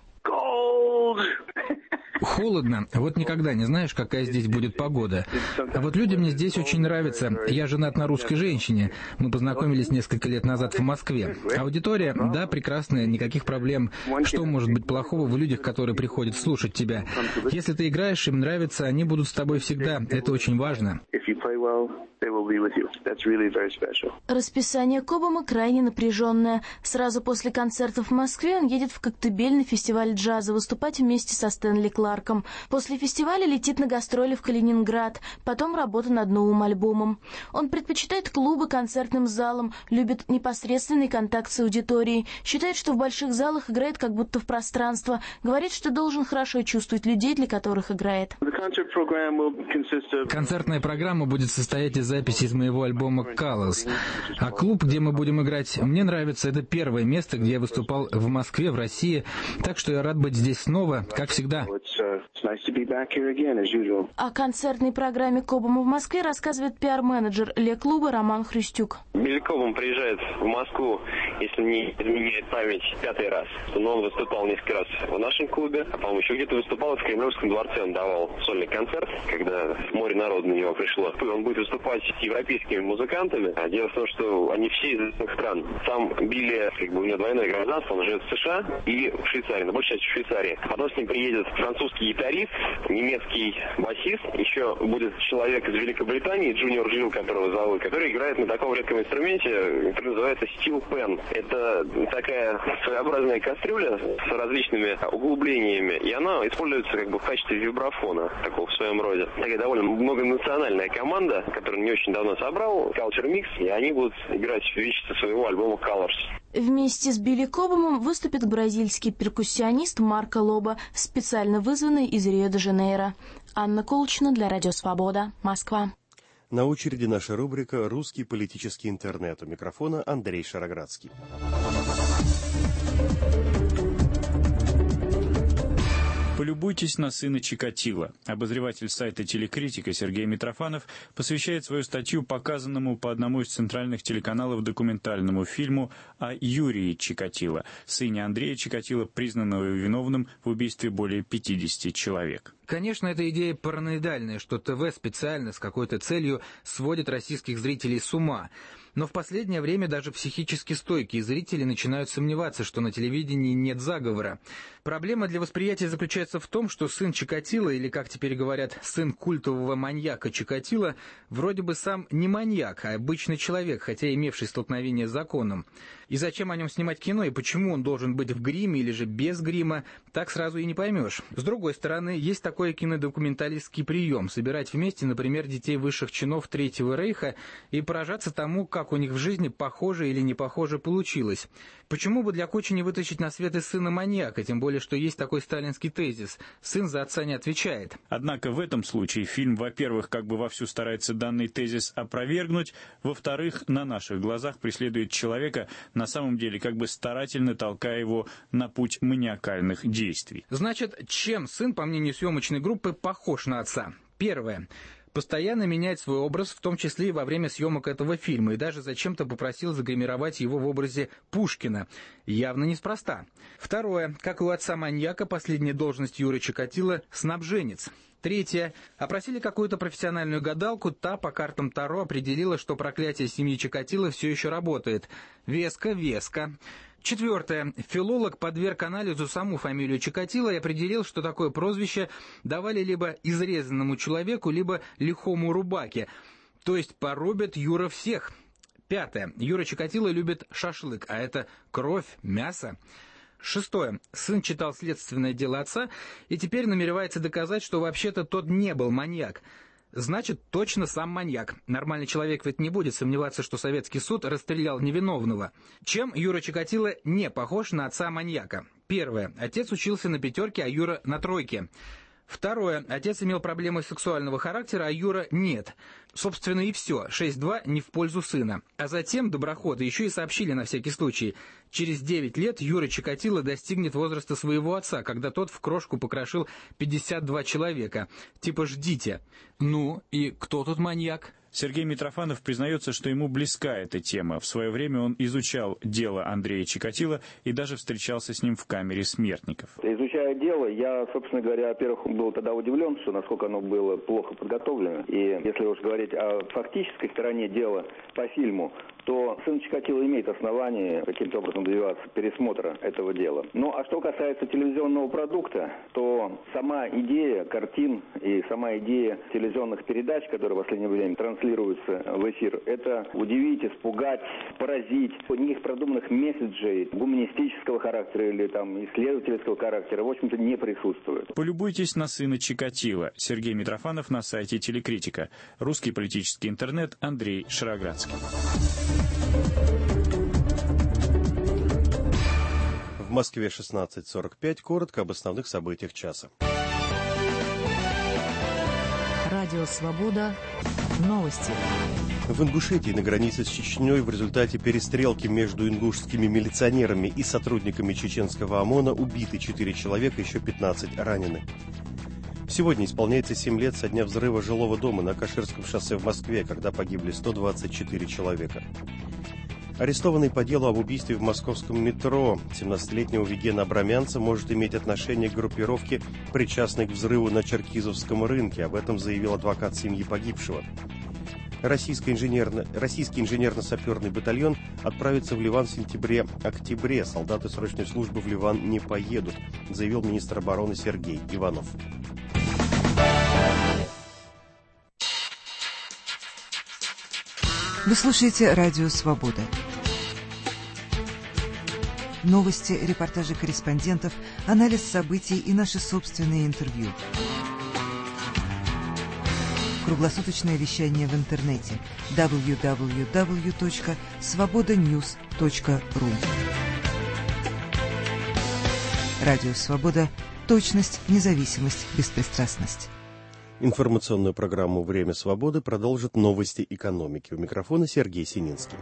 Холодно. Вот никогда не знаешь, какая здесь будет погода. А вот люди мне здесь очень нравятся. Я женат на русской женщине. Мы познакомились несколько лет назад в Москве. Аудитория, да, прекрасная, никаких проблем. Что может быть плохого в людях, которые приходят слушать тебя? Если ты играешь, им нравится, они будут с тобой всегда. Это очень важно. Расписание Кобэма крайне напряженное. Сразу после концертов в Москве он едет в Коктебель на фестиваль джаза выступать вместе со Стэнли Кларком. После фестиваля летит на гастроли в Калининград, потом работа над новым альбомом. Он предпочитает клубы концертным залам, любит непосредственный контакт с аудиторией, считает, что в больших залах играет как будто в пространство, говорит, что должен хорошо чувствовать людей, для которых играет. Концертная программа будет состоять из записи из моего альбома «Colors». А клуб, где мы будем играть, мне нравится. Это первое место, где я выступал в Москве, в России. Так что я рад быть здесь снова, как всегда. О концертной программе Кобама в Москве рассказывает пиар-менеджер Ле-клуба Роман Хрустюк. Билли Кобам приезжает в Москву, если не изменяет память, пятый раз. Но он выступал несколько раз в нашем клубе, а, по-моему, еще где-то выступал в Кремлевском дворце. Он давал сольный концерт, когда море народу на него пришло. Он будет выступать с европейскими музыкантами. А дело в том, что они все из разных стран. Сам Билли, как бы у него двойное гражданство, он живет в США и в Швейцарии, на большей части в Швейцарии. Потом с ним приедет французский гитарист, немецкий басист, еще будет человек из Великобритании, Джуниор Джилл, которого зовут, который играет на таком редком инструменте, который называется Steel Pen. Это такая своеобразная кастрюля с различными углублениями, и она используется как бы в качестве вибрафона, такого в своем роде. Такая довольно многонациональная команда, которую не очень давно собрал, Culture Mix, и они будут играть вещи со своего альбома Colors. Вместе с Билли Кобамом выступит бразильский перкуссионист Марко Лоба, специально вызванный из Рио-де-Жанейро. Анна Колчина для Радио Свобода, Москва. На очереди наша рубрика «Русский политический интернет». У микрофона Андрей Шароградский. Полюбуйтесь на сына Чикатило. Обозреватель сайта «Телекритика» Сергей Митрофанов посвящает свою статью показанному по одному из центральных телеканалов документальному фильму о Юрии Чикатило, сыне Андрея Чикатило, признанного виновным в убийстве более пятидесяти человек. Конечно, эта идея параноидальная, что ТВ специально с какой-то целью сводит российских зрителей с ума. Но в последнее время даже психически стойкие зрители начинают сомневаться, что на телевидении нет заговора. Проблема для восприятия заключается в том, что сын Чикатило, или, как теперь говорят, сын культового маньяка Чикатило, вроде бы сам не маньяк, а обычный человек, хотя имевший столкновение с законом. И зачем о нем снимать кино, и почему он должен быть в гриме или же без грима, так сразу и не поймешь. С другой стороны, есть такой кинодокументалистский прием — собирать вместе, например, детей высших чинов Третьего Рейха и поражаться тому, как у них в жизни похоже или не похоже получилось. Почему бы для Кучи не вытащить на свет и сына маньяка, тем более, что есть такой сталинский тезис — сын за отца не отвечает. Однако в этом случае фильм, во-первых, как бы вовсю старается данный тезис опровергнуть, во-вторых, на наших глазах преследует человека, на самом деле как бы старательно толкая его на путь маниакальных действий. Значит, чем сын, по мнению съемочной группы, похож на отца? Первое. Постоянно меняет свой образ, в том числе и во время съемок этого фильма, и даже зачем-то попросил загримировать его в образе Пушкина. Явно неспроста. Второе. Как и у отца-маньяка, последняя должность Юры Чикатило — снабженец. Третье. Опросили какую-то профессиональную гадалку, та по картам Таро определила, что проклятие семьи Чикатило все еще работает. Веско, веско. Четвертое. Филолог подверг анализу саму фамилию Чикатило и определил, что такое прозвище давали либо изрезанному человеку, либо лихому рубаке. То есть порубят Юра всех. Пятое. Юра Чикатило любит шашлык, а это кровь, мясо. Шестое. Сын читал следственное дело отца и теперь намеревается доказать, что вообще-то тот не был маньяк. Значит, точно сам маньяк. Нормальный человек ведь не будет сомневаться, что советский суд расстрелял невиновного. Чем Юра Чикатило не похож на отца-маньяка? Первое. Отец учился на пятерке, а Юра на тройке. Второе. Отец имел проблемы сексуального характера, а Юра нет. Собственно, и все. шесть-два не в пользу сына. А затем доброходы еще и сообщили на всякий случай. Через девять лет Юра Чикатило достигнет возраста своего отца, когда тот в крошку покрошил пятьдесят два человека. Типа ждите. Ну, и кто тут маньяк? Сергей Митрофанов признается, что ему близка эта тема. В свое время он изучал дело Андрея Чикатило и даже встречался с ним в камере смертников. Изучая дело, я, собственно говоря, во-первых, был тогда удивлен, что насколько оно было плохо подготовлено. И если уж говорить о фактической стороне дела по фильму, то сын Чикатило имеет основание каким-то образом добиваться пересмотра этого дела. Ну, а что касается телевизионного продукта, то сама идея картин и сама идея телевизионных передач, которые в последнее время транслируются в эфир, это удивить, испугать, поразить. Никаких продуманных месседжей гуманистического характера или там исследовательского характера, в общем-то, не присутствует. Полюбуйтесь на сына Чикатило. Сергей Митрофанов на сайте Телекритика. Русский политический интернет. Андрей Шароградский. В Москве шестнадцать сорок пять. Коротко об основных событиях часа. Радио «Свобода». Новости. В Ингушетии на границе с Чечней в результате перестрелки между ингушскими милиционерами и сотрудниками чеченского ОМОНа убиты четыре человека, еще пятнадцать ранены. Сегодня исполняется семь лет со дня взрыва жилого дома на Каширском шоссе в Москве, когда погибли сто двадцать четыре человека. Арестованный по делу об убийстве в московском метро семнадцатилетнего Вигена Абрамянца может иметь отношение к группировке, причастной к взрыву на Черкизовском рынке. Об этом заявил адвокат семьи погибшего. Российский, инженерно, российский инженерно-саперный батальон отправится в Ливан в сентябре-октябре. Солдаты срочной службы в Ливан не поедут, заявил министр обороны Сергей Иванов. Вы слушаете «Радио Свобода». Новости, репортажи корреспондентов, анализ событий и наши собственные интервью. Круглосуточное вещание в интернете дабл ю дабл ю дабл ю точка свобода ньюс точка ру. Радио «Свобода». Точность, независимость, беспристрастность. Информационную программу «Время свободы» продолжат новости экономики. У микрофона Сергей Сининский.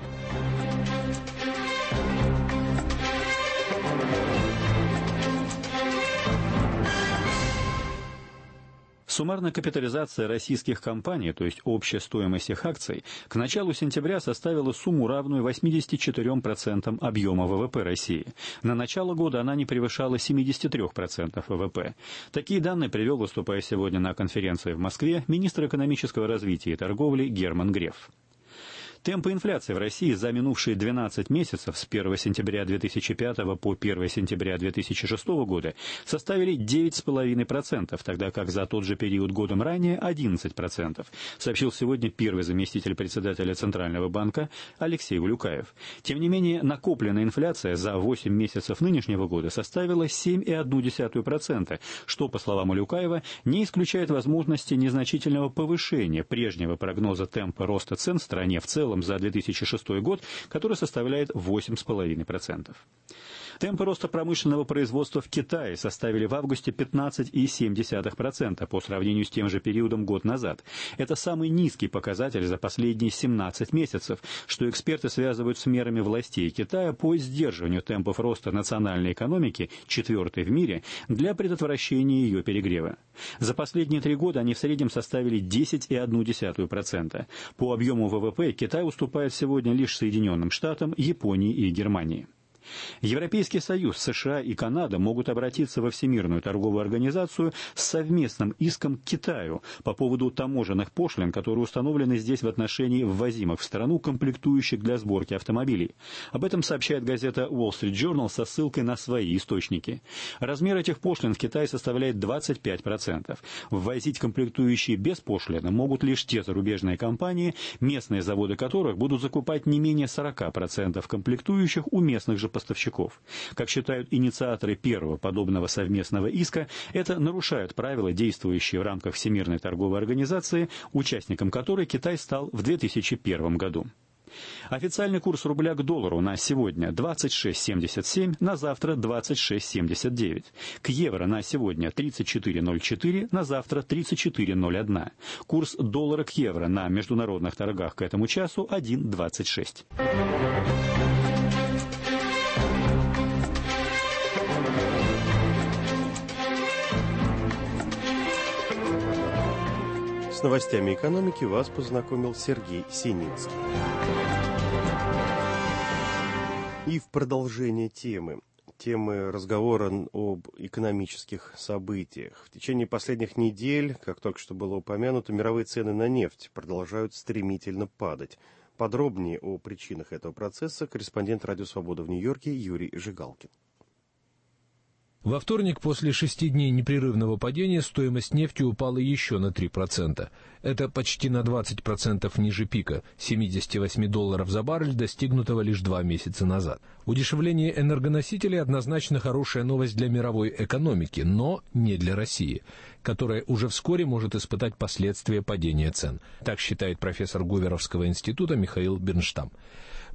Суммарная капитализация российских компаний, то есть общая стоимость их акций, к началу сентября составила сумму, равную восьмидесяти четырем процентам объема ВВП России. На начало года она не превышала семидесяти трёх процентов ВВП. Такие данные привел, выступая сегодня на конференции в Москве, министр экономического развития и торговли Герман Греф. Темпы инфляции в России за минувшие двенадцать месяцев с первого сентября две тысячи пятого по первого сентября две тысячи шестого года составили девять целых пять десятых процента, тогда как за тот же период годом ранее одиннадцать процентов, сообщил сегодня первый заместитель председателя Центрального банка Алексей Улюкаев. Тем не менее, накопленная инфляция за восемь месяцев нынешнего года составила семь целых одну десятую процента, что, по словам Улюкаева, не исключает возможности незначительного повышения прежнего прогноза темпа роста цен в стране в целом за две тысячи шестой год, который составляет восемь целых пять десятых процента. Темпы роста промышленного производства в Китае составили в августе пятнадцать целых семь десятых процента по сравнению с тем же периодом год назад. Это самый низкий показатель за последние семнадцать месяцев, что эксперты связывают с мерами властей Китая по сдерживанию темпов роста национальной экономики, четвертой в мире, для предотвращения ее перегрева. За последние три года они в среднем составили десять целых одну десятую процента. По объему ВВП Китай уступает сегодня лишь Соединенным Штатам, Японии и Германии. Европейский Союз, США и Канада могут обратиться во Всемирную торговую организацию с совместным иском к Китаю по поводу таможенных пошлин, которые установлены здесь в отношении ввозимых в страну комплектующих для сборки автомобилей. Об этом сообщает газета Wall Street Journal со ссылкой на свои источники. Размер этих пошлин в Китае составляет двадцать пять процентов. Ввозить комплектующие без пошлины могут лишь те зарубежные компании, местные заводы которых будут закупать не менее сорока процентов комплектующих у местных же поставщиков. Как считают инициаторы первого подобного совместного иска, это нарушает правила, действующие в рамках Всемирной торговой организации, участником которой Китай стал в две тысячи первом году. Официальный курс рубля к доллару на сегодня двадцать шесть семьдесят семь, на завтра двадцать шесть семьдесят девять. К евро на сегодня тридцать четыре ноль четыре, на завтра тридцать четыре ноль один. Курс доллара к евро на международных торгах к этому часу один двадцать шесть. С новостями экономики вас познакомил Сергей Сининский. И в продолжение темы, темы разговора об экономических событиях. В течение последних недель, как только что было упомянуто, мировые цены на нефть продолжают стремительно падать. Подробнее о причинах этого процесса корреспондент «Радио Свобода» в Нью-Йорке Юрий Жигалкин. Во вторник после шести дней непрерывного падения стоимость нефти упала еще на три процента. Это почти на двадцать процентов ниже пика – семидесяти восьми долларов за баррель, достигнутого лишь два месяца назад. Удешевление энергоносителей – однозначно хорошая новость для мировой экономики, но не для России, которая уже вскоре может испытать последствия падения цен. Так считает профессор Говерловского института Михаил Бернштам.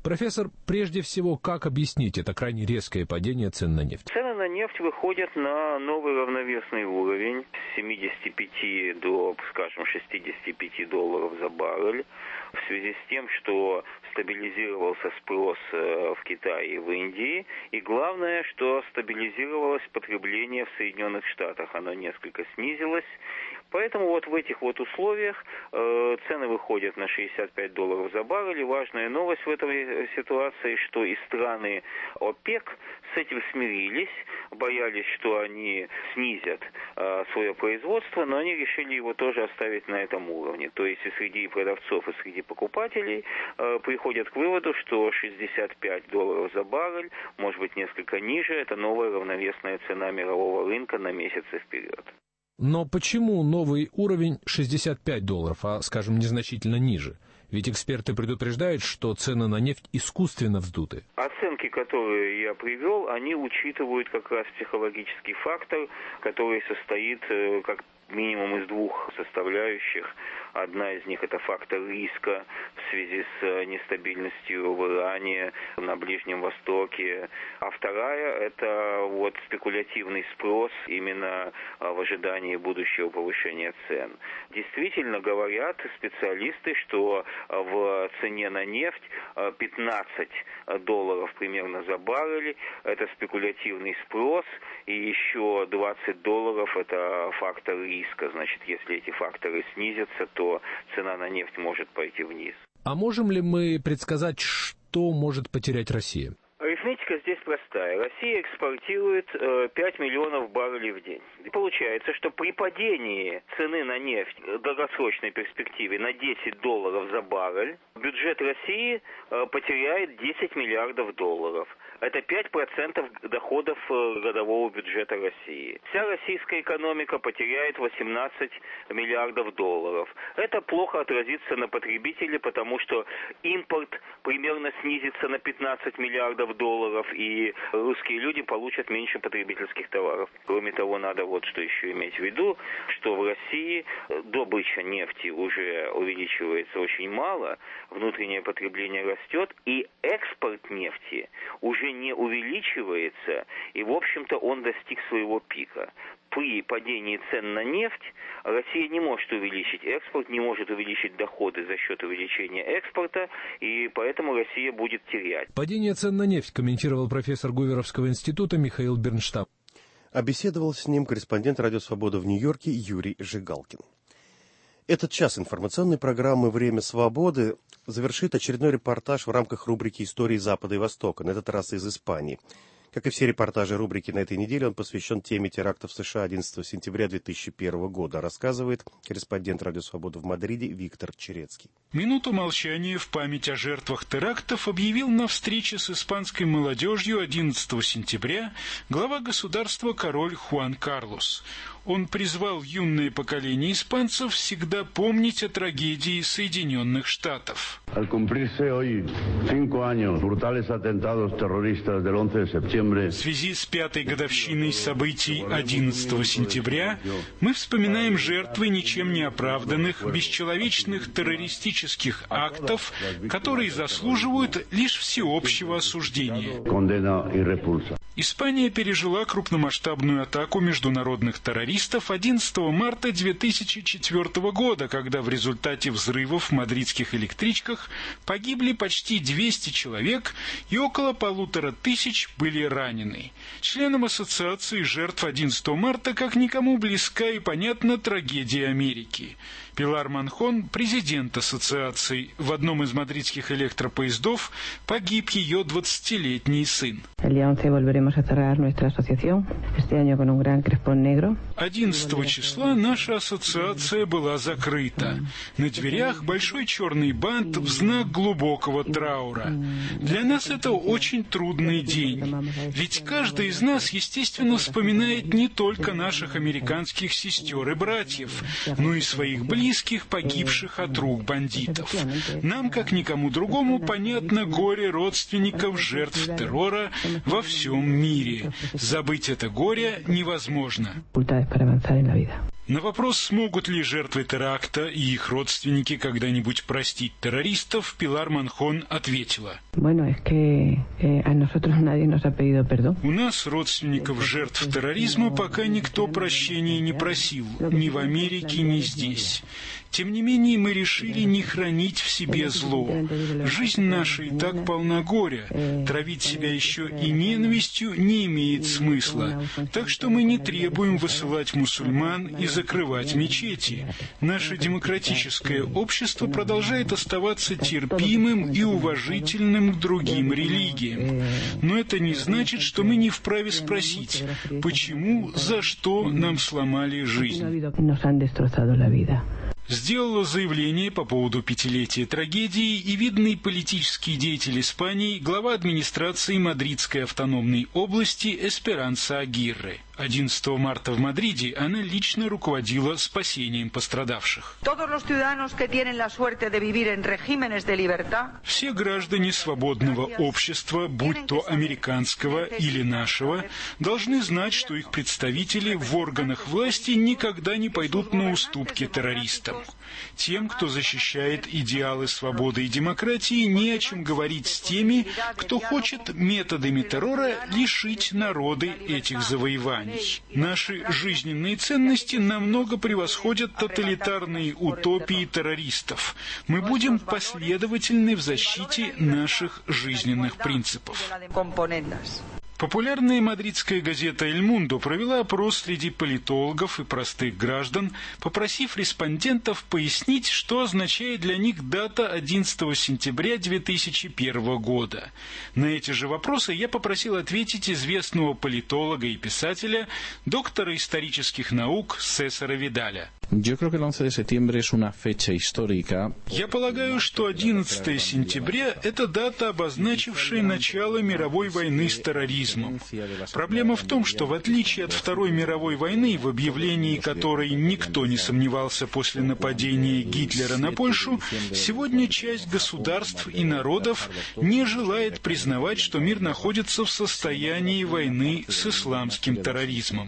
Профессор, прежде всего, как объяснить это крайне резкое падение цен на нефть? Цены на нефть выходят на новый равновесный уровень с семидесяти пяти до, скажем, шестидесяти пяти долларов за баррель в связи с тем, что стабилизировался спрос в Китае и в Индии, и главное, что стабилизировалось потребление в Соединенных Штатах. Оно несколько снизилось. Поэтому вот в этих вот условиях э, цены выходят на шестьдесят пять долларов за баррель. И важная новость в этой ситуации, что и страны ОПЕК с этим смирились, боялись, что они снизят э, свое производство, но они решили его тоже оставить на этом уровне. То есть и среди продавцов, и среди покупателей э, приходят к выводу, что шестьдесят пять долларов за баррель, может быть несколько ниже, это новая равновесная цена мирового рынка на месяцы вперед. Но почему новый уровень шестьдесят пять долларов, а, скажем, незначительно ниже? Ведь эксперты предупреждают, что цены на нефть искусственно вздуты. Оценки, которые я привел, они учитывают как раз психологический фактор, который состоит как минимум из двух составляющих. Одна из них – это фактор риска в связи с нестабильностью в Иране, на Ближнем Востоке. А вторая – это вот спекулятивный спрос именно в ожидании будущего повышения цен. Действительно, говорят специалисты, что в цене на нефть пятнадцать долларов примерно за баррель – это спекулятивный спрос, и еще двадцать долларов – это фактор риска. Значит, если эти факторы снизятся, то цена на нефть может пойти вниз. А можем ли мы предсказать, что может потерять Россия? Арифметика здесь простая. Россия экспортирует э, пять миллионов баррелей в день. И получается, что при падении цены на нефть в долгосрочной перспективе на десять долларов за баррель, бюджет России э, потеряет десять миллиардов долларов. Это пять процентов доходов годового бюджета России. Вся российская экономика потеряет восемнадцать миллиардов долларов. Это плохо отразится на потребителе, потому что импорт примерно снизится на пятнадцать миллиардов долларов, и русские люди получат меньше потребительских товаров. Кроме того, надо вот что еще иметь в виду, что в России добыча нефти уже увеличивается очень мало, внутреннее потребление растет, и экспорт нефти уже не увеличивается, и, в общем-то, он достиг своего пика. При падении цен на нефть Россия не может увеличить экспорт, не может увеличить доходы за счет увеличения экспорта, и поэтому Россия будет терять. Падение цен на нефть комментировал профессор Гуверовского института Михаил Бернштам. А беседовал с ним корреспондент «Радио Свобода» в Нью-Йорке Юрий Жигалкин. Этот час информационной программы «Время свободы» завершит очередной репортаж в рамках рубрики «Истории Запада и Востока», на этот раз из Испании. Как и все репортажи рубрики на этой неделе, он посвящен теме терактов в США одиннадцатого сентября две тысячи первого года, рассказывает корреспондент «Радио Свобода» в Мадриде Виктор Черецкий. Минуту молчания в память о жертвах терактов объявил на встрече с испанской молодежью одиннадцатого сентября глава государства король Хуан Карлос. Он призвал юное поколение испанцев всегда помнить о трагедии Соединенных Штатов. В связи с пятой годовщиной событий одиннадцатого сентября мы вспоминаем жертвы ничем не оправданных, бесчеловечных террористических актов, которые заслуживают лишь всеобщего осуждения. Испания пережила крупномасштабную атаку международных террористов одиннадцатого марта две тысячи четвёртого года, когда в результате взрывов в мадридских электричках погибли почти двести человек и около полутора тысяч были ранены. Членам ассоциации жертв одиннадцатого марта как никому близка и понятна трагедия Америки. Пилар Манхон, президент ассоциации, в одном из мадридских электропоездов погиб ее двадцатилетний сын. одиннадцатого числа наша ассоциация была закрыта. На дверях большой черный бант в знак глубокого траура. Для нас это очень трудный день. Ведь каждый из нас, естественно, вспоминает не только наших американских сестер и братьев, но и своих близких, близких, погибших от рук бандитов. Нам, как никому другому, понятно горе родственников жертв террора во всем мире. Забыть это горе невозможно. На вопрос, смогут ли жертвы теракта и их родственники когда-нибудь простить террористов, Пилар Манхон ответила. У нас, родственников жертв терроризма, пока никто прощения не просил, ни в Америке, ни здесь. Тем не менее, мы решили не хранить в себе зло. Жизнь наша и так полна горя. Травить себя еще и ненавистью не имеет смысла. Так что мы не требуем высылать мусульман и закрывать мечети. Наше демократическое общество продолжает оставаться терпимым и уважительным к другим религиям. Но это не значит, что мы не вправе спросить, почему, за что нам сломали жизнь. Сделала заявление по поводу пятилетия трагедии и видный политический деятель Испании, глава администрации Мадридской автономной области Эсперанса Агирре. одиннадцатого марта в Мадриде она лично руководила спасением пострадавших. Все граждане свободного общества, будь то американского или нашего, должны знать, что их представители в органах власти никогда не пойдут на уступки террористам. Тем, кто защищает идеалы свободы и демократии, не о чем говорить с теми, кто хочет методами террора лишить народы этих завоеваний. Наши жизненные ценности намного превосходят тоталитарные утопии террористов. Мы будем последовательны в защите наших жизненных принципов. Популярная мадридская газета «Эль Мундо» провела опрос среди политологов и простых граждан, попросив респондентов пояснить, что означает для них дата одиннадцатого сентября две тысячи первого года. На эти же вопросы я попросил ответить известного политолога и писателя, доктора исторических наук Сесара Видаля. Я полагаю, что одиннадцатое сентября – это дата, обозначившая начало мировой войны с терроризмом. Проблема в том, что в отличие от Второй мировой войны, в объявлении которой никто не сомневался после нападения Гитлера на Польшу, сегодня часть государств и народов не желает признавать, что мир находится в состоянии войны с исламским терроризмом.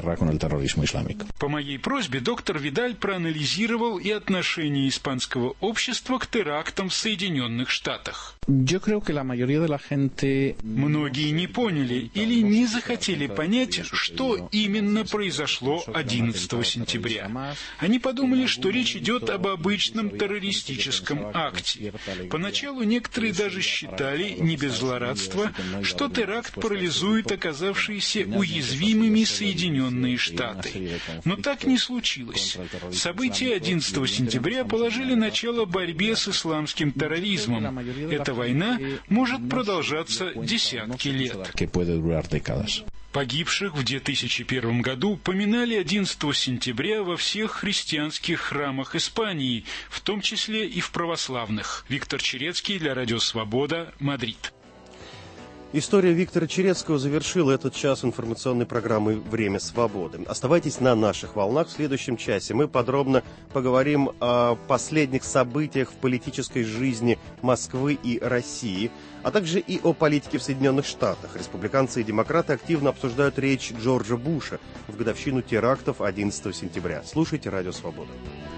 По моей просьбе доктор Видаль проанализировал и отношение испанского общества к терактам в Соединенных Штатах. Многие не поняли или не захотели понять, что именно произошло одиннадцатого сентября. Они подумали, что речь идет об обычном террористическом акте. Поначалу некоторые даже считали, не без злорадства, что теракт парализует оказавшиеся уязвимыми Соединенные Штаты. Но так не случилось. События одиннадцатого сентября положили начало борьбе с исламским терроризмом. Эта война может продолжаться десятки лет. Погибших в две тысячи первом году поминали одиннадцатого сентября во всех христианских храмах Испании, в том числе и в православных. Виктор Черецкий для Радио Свобода, Мадрид. История Виктора Черецкого завершила этот час информационной программы «Время свободы». Оставайтесь на наших волнах. В следующем часе мы подробно поговорим о последних событиях в политической жизни Москвы и России, а также и о политике в Соединенных Штатах. Республиканцы и демократы активно обсуждают речь Джорджа Буша в годовщину терактов одиннадцатого сентября. Слушайте «Радио Свобода».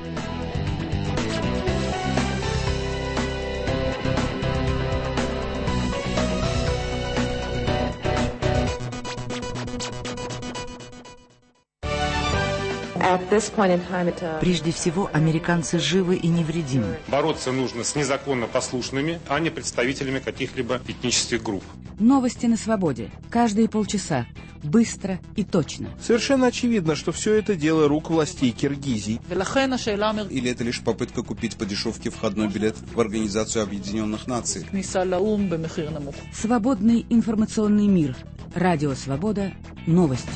Прежде всего, американцы живы и невредимы. Бороться нужно с незаконно послушными, а не представителями каких-либо этнических групп. Новости на свободе. Каждые полчаса. Быстро и точно. Совершенно очевидно, что все это дело рук властей Киргизии. Или это лишь попытка купить по дешевке входной билет в Организацию Объединенных Наций? Свободный информационный мир. Радио Свобода. Новости.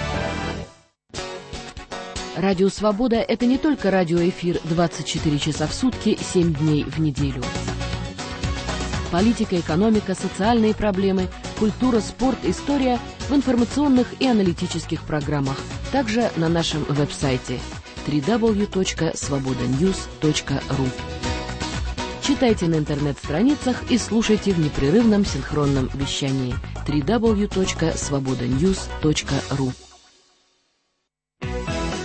Радио «Свобода» — это не только радиоэфир двадцать четыре часа в сутки, семь дней в неделю. Политика, экономика, социальные проблемы, культура, спорт, история в информационных и аналитических программах. Также на нашем веб-сайте дабл ю дабл ю дабл ю точка свобода ньюс точка ру. Читайте на интернет-страницах и слушайте в непрерывном синхронном вещании дабл ю дабл ю дабл ю точка свобода ньюс точка ру.